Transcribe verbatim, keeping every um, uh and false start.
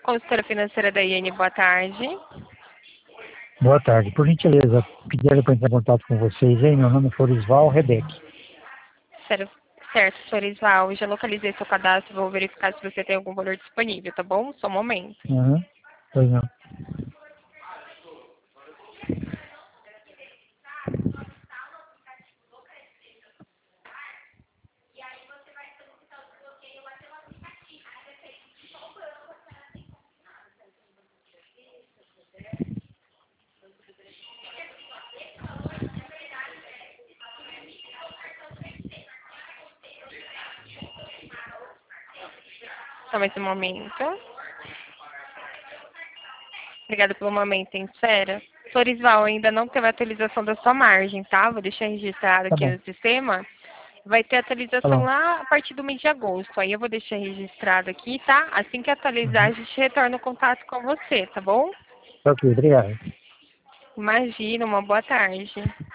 Consultora financeira da I N, boa tarde. Boa tarde. Por gentileza, pediram para entrar em contato com vocês aí. Meu nome é Florisval Rebeck. Certo, certo, Florisval. Já localizei seu cadastro, vou verificar se você tem algum valor disponível, tá bom? Só um momento. Uhum. Pois não. Só mais um momento. Obrigada pelo momento em espera. Florisval, ainda não teve atualização da sua margem, tá? Vou deixar registrado Tá aqui bom. no sistema. Vai ter Tá atualização bom. lá a partir do mês de agosto. Aí eu vou deixar registrado aqui, tá? Assim que atualizar, a Uhum. gente retorna o contato com você, tá bom? Ok, obrigado. Imagina, uma boa tarde.